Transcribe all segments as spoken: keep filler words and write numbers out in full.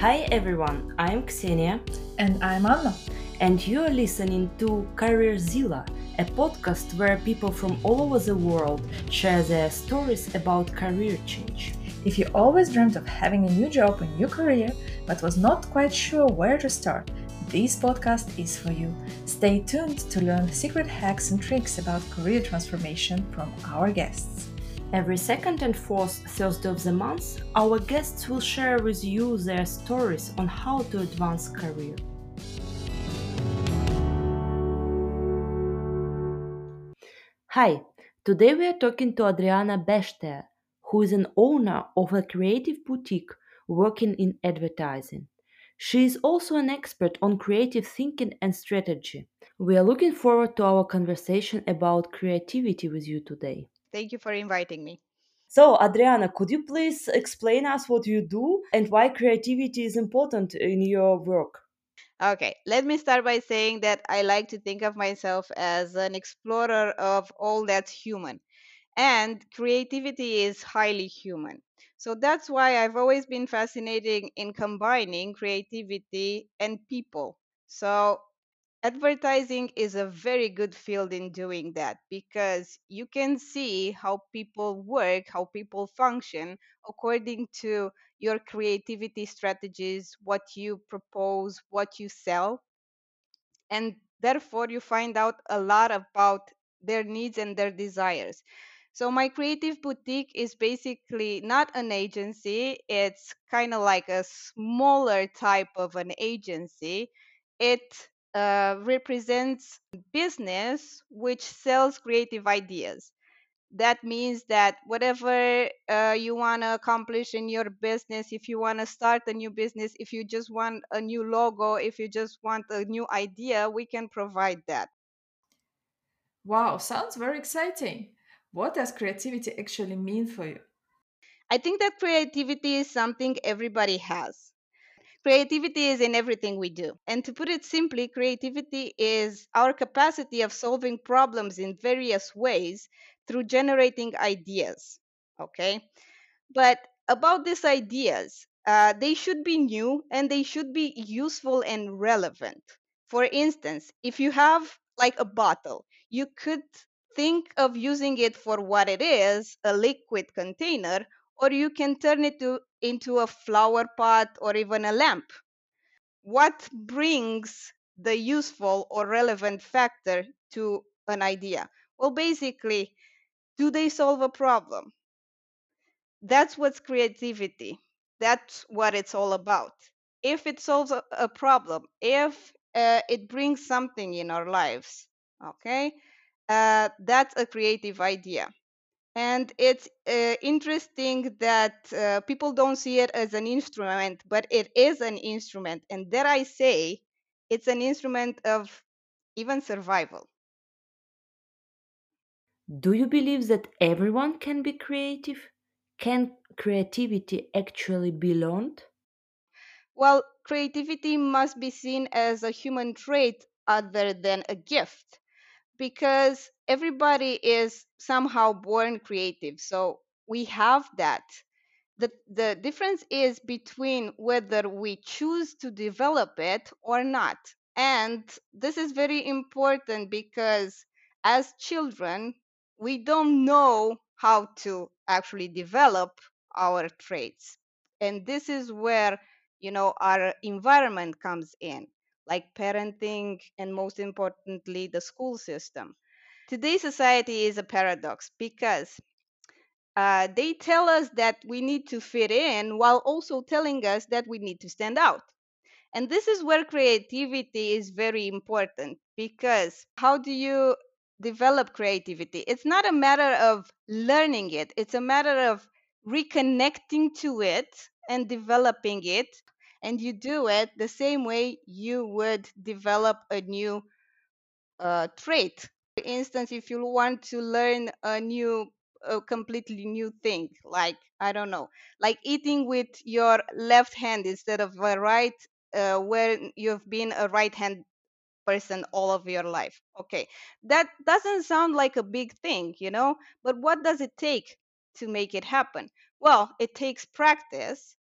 Hi everyone, I'm Ksenia, And I'm Anna. and you're listening to CareerZilla, a podcast where people from all over the world share their stories about career change. If you always dreamt of having a new job, a new career, but was not quite sure where to start, this podcast is for you. Stay tuned to learn secret hacks and tricks about career transformation from our guests. Every second and fourth Thursday of the month, our guests will share with you their stories on how to advance career. Hi, today we are talking to Adriana Beshter, who is an owner of a creative boutique working in advertising. She is also an expert on creative thinking and strategy. We are looking forward to our conversation about creativity with you today. Thank you for inviting me. So, Adriana, could you please explain us what you do and why creativity is important in your work? Okay, let me start by saying that I like to think of myself as an explorer of all that's human, and creativity is highly human. So that's why I've always been fascinated in combining creativity and people. So advertising is a very good field in doing that because you can see how people work, how people function according to your creativity strategies, what you propose, what you sell, and therefore you find out a lot about their needs and their desires. So my creative boutique is basically not an agency, it's kind of like a smaller type of an agency. It uh, represents business which sells creative ideas. That means that whatever uh, you want to accomplish in your business, if you want to start a new business, if you just want a new logo, if you just want a new idea, we can provide that. Wow, sounds very exciting. What does creativity actually mean for you? I think that creativity is something everybody has. Creativity is in everything we do. And to put it simply, creativity is our capacity of solving problems in various ways through generating ideas. Okay? But about these ideas, uh, they should be new and they should be useful and relevant. For instance, if you have like a bottle, you could think of using it for what it is, a liquid container, or you can turn it to, into a flower pot or even a lamp. What brings the useful or relevant factor to an idea? Well, basically, do they solve a problem? That's what's creativity. That's what it's all about. If it solves a, a problem, if uh, it brings something in our lives, okay, uh, that's a creative idea. And it's uh, interesting that uh, people don't see it as an instrument, but it is an instrument. And dare I say, it's an instrument of even survival. Do you believe that everyone can be creative? Can creativity actually be learned? Well, creativity must be seen as a human trait other than a gift because everybody is somehow born creative. So we have that. The, the difference is between whether we choose to develop it or not. And this is very important because as children, we don't know how to actually develop our traits. And this is where, you know, our environment comes in, like parenting and most importantly, the school system. Today's society is a paradox because uh, they tell us that we need to fit in while also telling us that we need to stand out. And this is where creativity is very important because how do you develop creativity? It's not a matter of learning it, it's a matter of reconnecting to it and developing it. And you do it the same way you would develop a new uh, trait. For instance, if you want to learn a new, a completely new thing, like, I don't know, like eating with your left hand instead of a right, uh, where you've been a right hand person all of your life. Okay, that doesn't sound like a big thing, you know, but what does it take to make it happen? Well, it takes practice.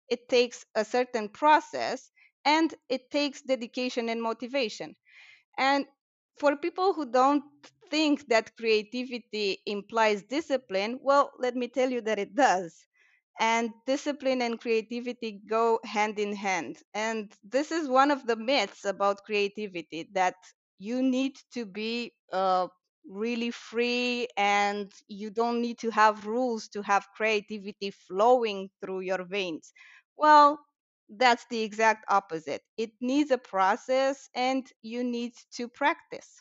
it takes a certain process, and it takes dedication and motivation. And for people who don't think that creativity implies discipline, well, let me tell you that it does. And discipline and creativity go hand in hand. And this is one of the myths about creativity, that you need to be uh, really free and you don't need to have rules to have creativity flowing through your veins. Well, that's the exact opposite. It needs a process and you need to practice.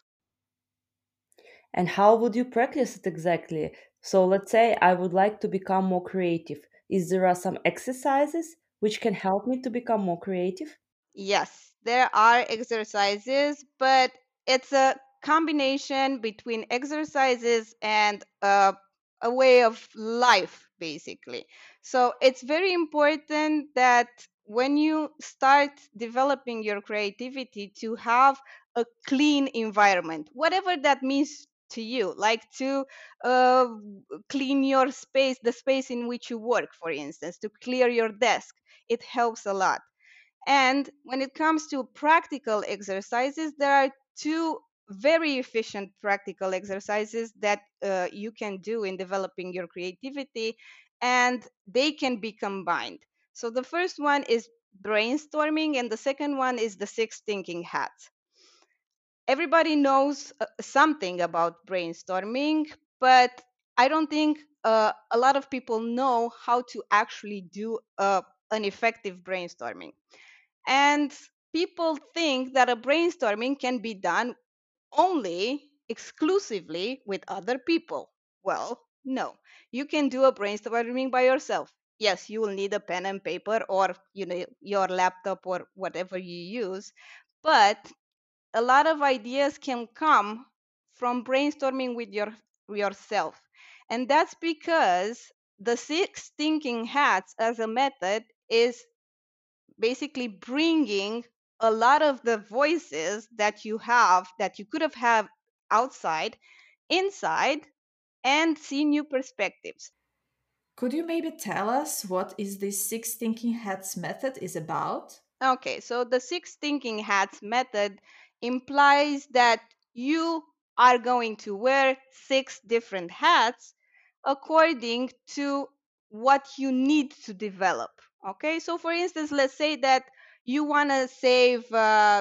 And how would you practice it exactly? So let's say I would like to become more creative. Is there are some exercises which can help me to become more creative? Yes, there are exercises, but it's a combination between exercises and uh, a way of life, basically. So it's very important that when you start developing your creativity, to have a clean environment, whatever that means to you, like to uh, clean your space, the space in which you work, for instance, to clear your desk. It helps a lot. And when it comes to practical exercises, there are two very efficient practical exercises that uh, you can do in developing your creativity, and they can be combined. So the first one is brainstorming, and the second one is the six thinking hats. Everybody knows uh, something about brainstorming, but I don't think uh, a lot of people know how to actually do uh, an effective brainstorming. And people think that a brainstorming can be done only exclusively with other people. Well, no. You can do a brainstorming by yourself. Yes, you will need a pen and paper, or you know your laptop or whatever you use, but a lot of ideas can come from brainstorming with your yourself. And that's because the six thinking hats as a method is basically bringing a lot of the voices that you have, that you could have had outside, inside, and see new perspectives. Could you maybe tell us what is this six thinking hats method is about? Okay, so the six thinking hats method implies that you are going to wear six different hats according to what you need to develop. Okay, so for instance, let's say that you want to save uh,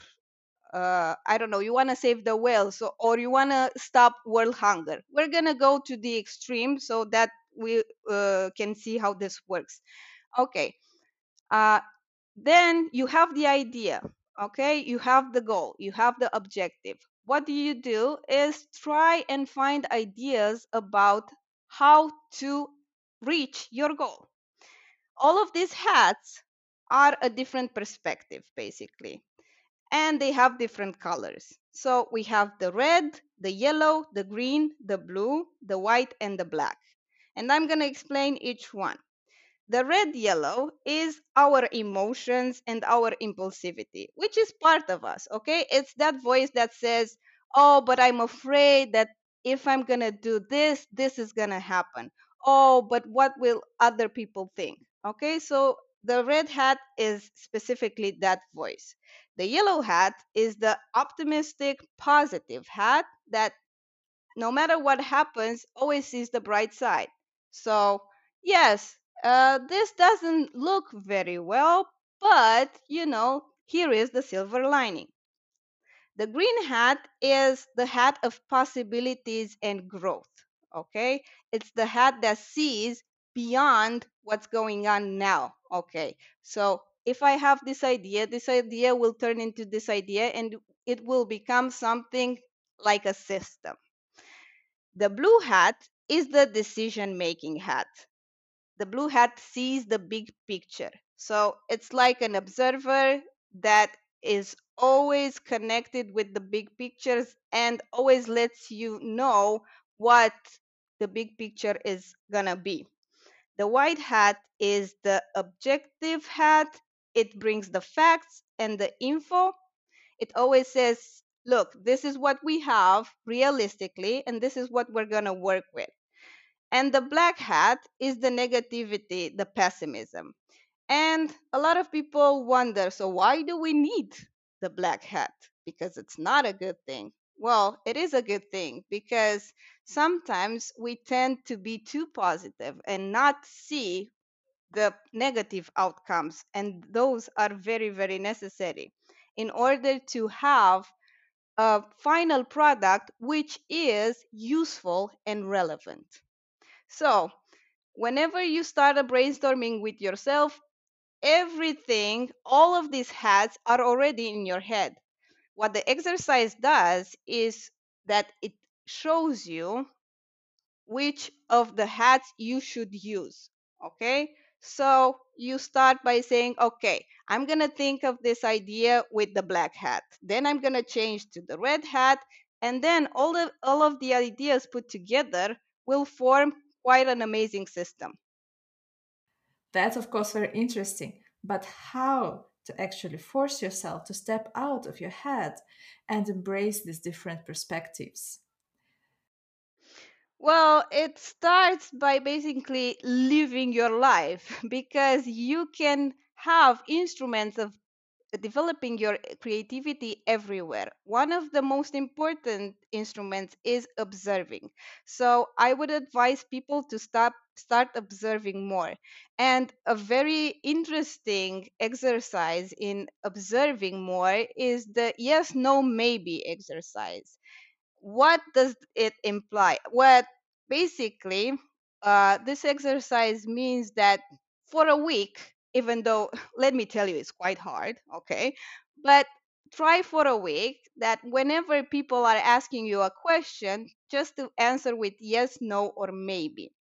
uh, I don't know, you want to save the whales, so, or you want to stop world hunger. We're going to go to the extreme so that we uh, can see how this works. Okay. Uh, then you have the idea. Okay. You have the goal, you have the objective. What do you do is try and find ideas about how to reach your goal. All of these hats are a different perspective, basically, and they have different colors. So we have the red, the yellow, the green, the blue, the white, and the black. And I'm going to explain each one. The red yellow is our emotions and our impulsivity, which is part of us, okay? It's that voice that says, oh, but I'm afraid that if I'm going to do this, this is going to happen. Oh, but what will other people think? Okay, so the red hat is specifically that voice. The yellow hat is the optimistic, positive hat that no matter what happens, always sees the bright side. So, yes, uh, this doesn't look very well, but you know, here is the silver lining. The green hat is the hat of possibilities and growth. Okay, it's the hat that sees beyond what's going on now. Okay, so if I have this idea, this idea will turn into this idea and it will become something like a system. The blue hat is the decision making hat. The blue hat sees the big picture. So it's like an observer that is always connected with the big pictures and always lets you know what the big picture is gonna be. The white hat is the objective hat. It brings the facts and the info. It always says, look, this is what we have realistically, and this is what we're going to work with. And the black hat is the negativity, the pessimism. And a lot of people wonder, so why do we need the black hat? Because it's not a good thing. Well, it is a good thing because sometimes we tend to be too positive and not see the negative outcomes, and those are very, very necessary in order to have a final product which is useful and relevant. So, whenever you start a brainstorming with yourself, everything, all of these hats are already in your head. What the exercise does is that it shows you which of the hats you should use. Okay? So you start by saying, okay, I'm going to think of this idea with the black hat. Then I'm going to change to the red hat. And then all of, all of the ideas put together will form quite an amazing system. That's, of course, very interesting. But how to actually force yourself to step out of your head and embrace these different perspectives? Well, it starts by basically living your life because you can have instruments of developing your creativity everywhere. One of the most important instruments is observing. So I would advise people to stop start observing more. And a very interesting exercise in observing more is the yes, no, maybe exercise. What does it imply? What basically, uh, this exercise means that for a week, even though let me tell you, it's quite hard, okay? But try for a week that whenever people are asking you a question, just to answer with yes, no, or maybe.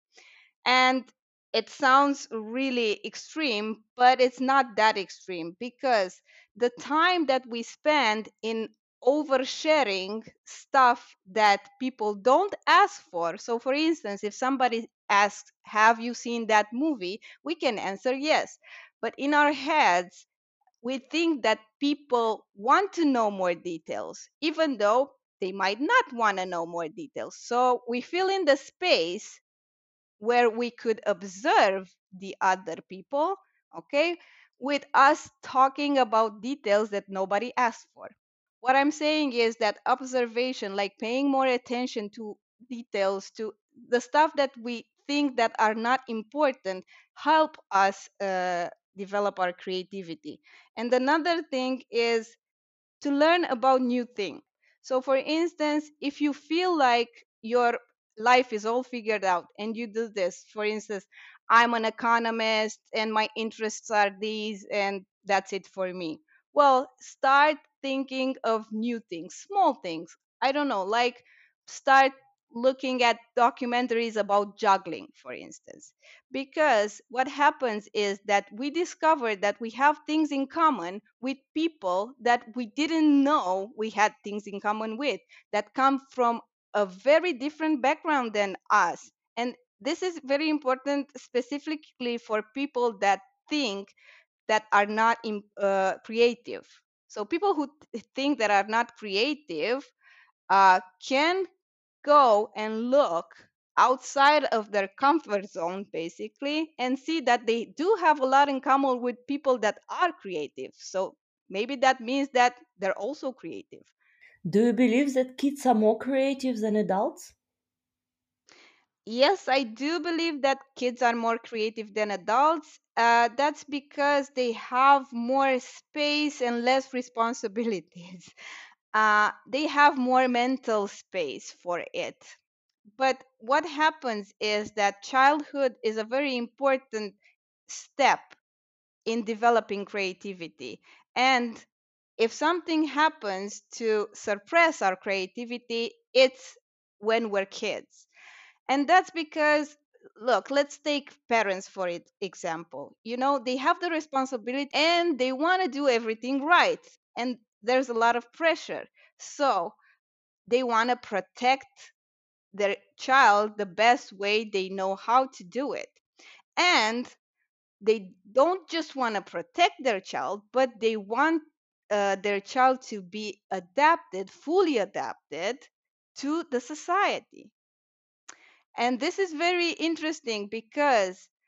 And it sounds really extreme, but it's not that extreme because the time that we spend in oversharing stuff that people don't ask for. So, for instance, if somebody asks, have you seen that movie? We can answer yes. But in our heads, we think that people want to know more details, even though they might not want to know more details. So, we fill in the space where we could observe the other people, okay, with us talking about details that nobody asked for. What I'm saying is that observation, like paying more attention to details, to the stuff that we think that are not important, help us uh, develop our creativity. And another thing is to learn about new things. So, for instance, if you feel like your life is all figured out and you do this, for instance, I'm an economist and my interests are these and that's it for me. Well, start thinking of new things, small things. I don't know, like start looking at documentaries about juggling, for instance. Because what happens is that we discover that we have things in common with people that we didn't know we had things in common with, that come from a very different background than us. And this is very important specifically for people that think that are not in, uh, creative. So people who th- think that are not creative uh, can go and look outside of their comfort zone basically and see that they do have a lot in common with people that are creative. So maybe that means that they're also creative. Do you believe that kids are more creative than adults? Yes, I do believe that kids are more creative than adults. Uh, that's because they have more space and less responsibilities. Uh, they have more mental space for it. But what happens is that childhood is a very important step in developing creativity. And if something happens to suppress our creativity, it's when we're kids. And that's because, look, let's take parents for it example. You know, they have the responsibility and they want to do everything right. And there's a lot of pressure. So they want to protect their child the best way they know how to do it. And they don't just want to protect their child, but they want uh, their child to be adapted, fully adapted to the society. And this is very interesting because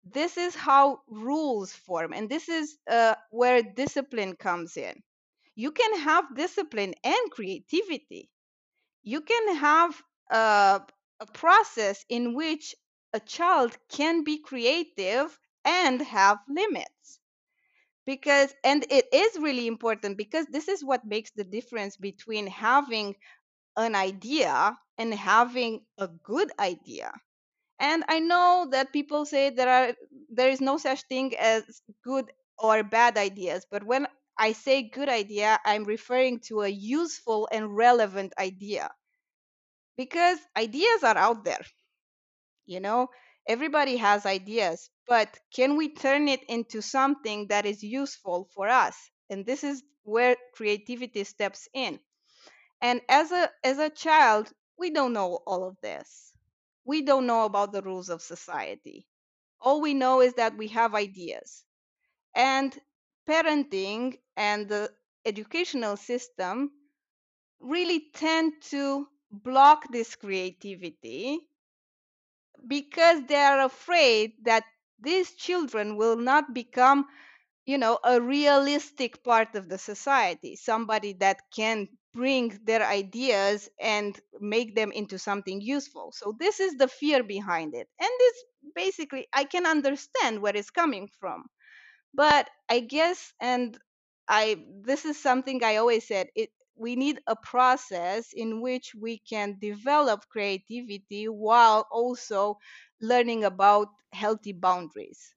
this is how rules form, and this is uh, where discipline comes in. You can have discipline and creativity. You can have a, a process in which a child can be creative and have limits. Because, and it is really important, because this is what makes the difference between having an idea and having a good idea. And I know that people say there are there is no such thing as good or bad ideas, but when I say good idea, I'm referring to a useful and relevant idea, because ideas are out there. You know, everybody has ideas, but can we turn it into something that is useful for us? And this is where creativity steps in. And as a as a child, we don't know all of this. We don't know about the rules of society. All we know is that we have ideas. And parenting and the educational system really tend to block this creativity, because they are afraid that these children will not become, you know, a realistic part of the society, somebody that can bring their ideas and make them into something useful. So this is the fear behind it, and this, basically, I can understand where it's coming from. But I guess, and I this is something I always said, it we need a process in which we can develop creativity while also learning about healthy boundaries.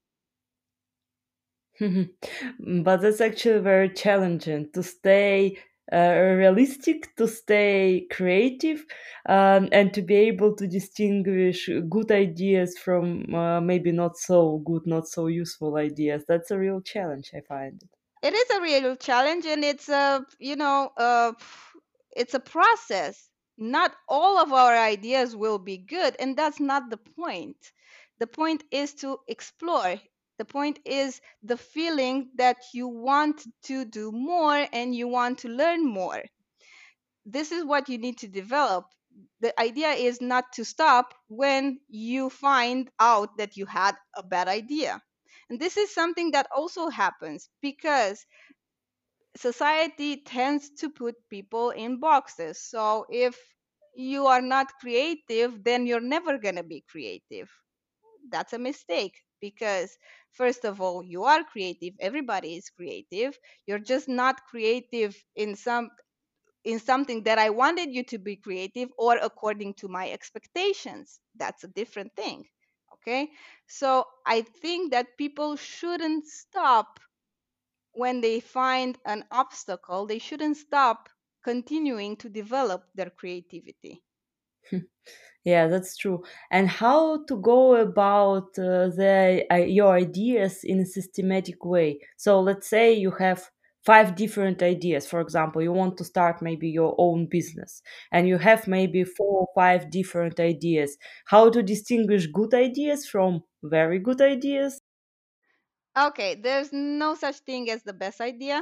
But that's actually very challenging to stay uh, realistic, to stay creative, um, and to be able to distinguish good ideas from uh, maybe not so good, not so useful ideas. That's a real challenge, I find. It is a real challenge, and it's a, you know, uh, it's a process. Not all of our ideas will be good, and that's not the point. The point is to explore. The point is the feeling that you want to do more and you want to learn more. This is what you need to develop. The idea is not to stop when you find out that you had a bad idea. And this is something that also happens because society tends to put people in boxes. So if you are not creative, then you're never going to be creative. That's a mistake, because first of all, you are creative. Everybody is creative. You're just not creative in some in something that I wanted you to be creative, or according to my expectations. That's a different thing. Okay? So I think that people shouldn't stop when they find an obstacle. They shouldn't stop continuing to develop their creativity. Yeah, that's true. And how to go about uh, the uh, your ideas in a systematic way. So let's say you have five different ideas. For example, you want to start maybe your own business, and you have maybe four or five different ideas. How to distinguish good ideas from very good ideas? Okay, there's no such thing as the best idea.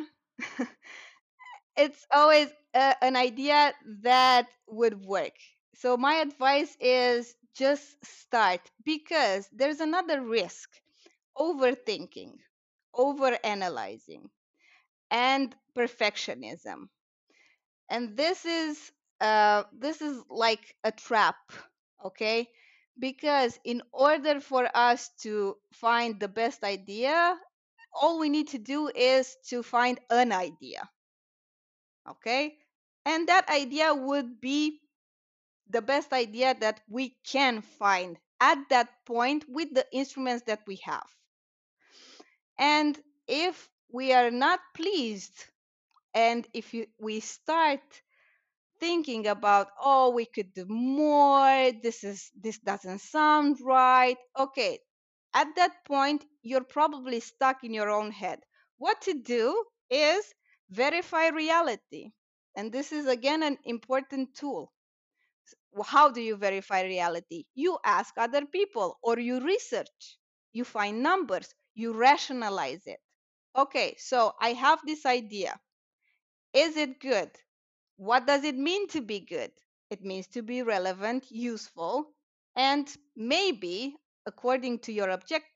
It's always uh, an idea that would work. So my advice is just start, because there's another risk: overthinking, overanalyzing, and perfectionism. And this is uh, this is like a trap, okay? Because in order for us to find the best idea, all we need to do is to find an idea, okay? And that idea would be the best idea that we can find at that point with the instruments that we have. And if we are not pleased, and if you, we start thinking about, oh, we could do more, this is this doesn't sound right, okay, at that point you're probably stuck in your own head. What to do is verify reality. And this is again an important tool. How do you verify reality? You ask other people, or you research, you find numbers, you rationalize it. Okay, so I have this idea. Is it good? What does it mean to be good? It means to be relevant, useful, and maybe, according to your objective,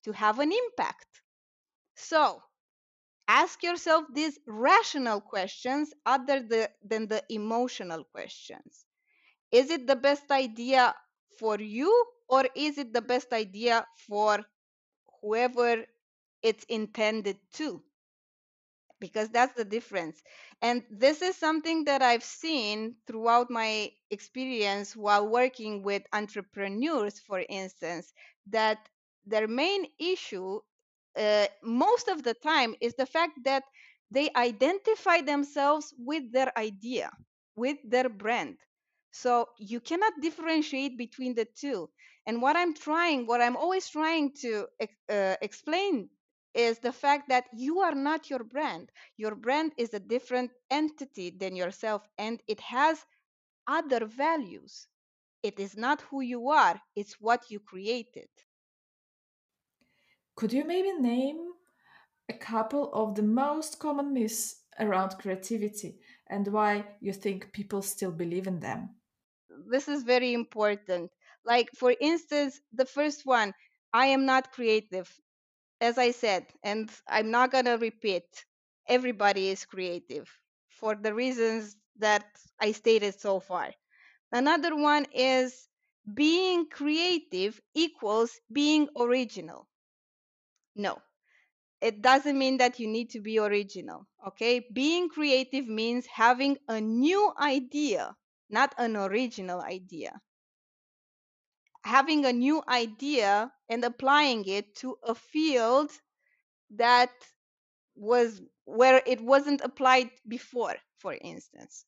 to have an impact. So ask yourself these rational questions other the, than the emotional questions. Is it the best idea for you, or is it the best idea for whoever it's intended to? Because that's the difference. And this is something that I've seen throughout my experience while working with entrepreneurs, for instance, that their main issue uh, most of the time is the fact that they identify themselves with their idea, with their brand. So you cannot differentiate between the two. And what I'm trying, what I'm always trying to uh, explain is the fact that you are not your brand. Your brand is a different entity than yourself, and it has other values. It is not who you are, it's what you created. Could you maybe name a couple of the most common myths around creativity and why you think people still believe in them? This is very important. Like, for instance, the first one, I am not creative. As I said, and I'm not going to repeat, everybody is creative for the reasons that I stated so far. Another one is being creative equals being original. No, it doesn't mean that you need to be original. Okay, being creative means having a new idea, not an original idea. Having a new idea and applying it to a field that was where it wasn't applied before, for instance.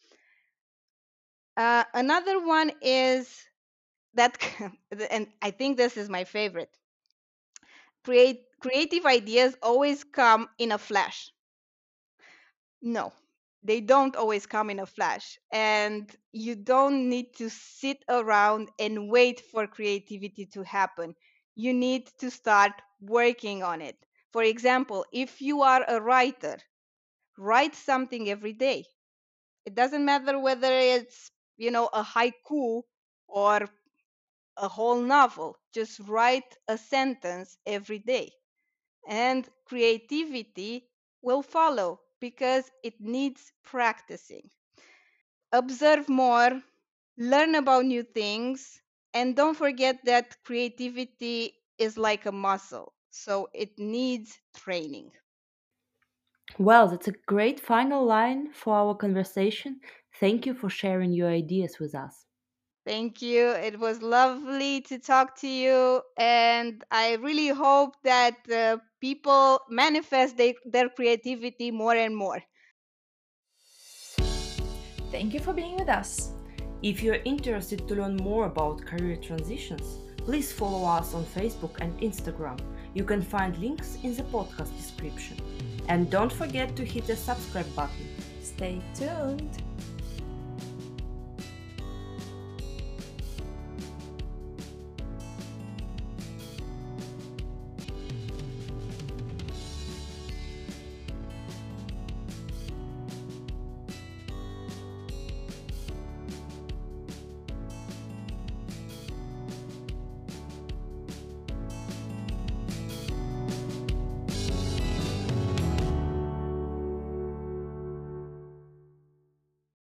Uh, another one is that, and I think this is my favorite. Create, creative ideas always come in a flash. No, they don't always come in a flash. And you don't need to sit around and wait for creativity to happen. You need to start working on it. For example, if you are a writer, write something every day. It doesn't matter whether it's, you know, a haiku or a whole novel. Just write a sentence every day. And creativity will follow because it needs practicing. Observe more, learn about new things, and don't forget that creativity is like a muscle, so it needs training. Well, that's a great final line for our conversation. Thank you for sharing your ideas with us. Thank you. It was lovely to talk to you. And I really hope that uh, people manifest they, their creativity more and more. Thank you for being with us. If you're interested to learn more about career transitions, please follow us on Facebook and Instagram. You can find links in the podcast description. And don't forget to hit the subscribe button. Stay tuned.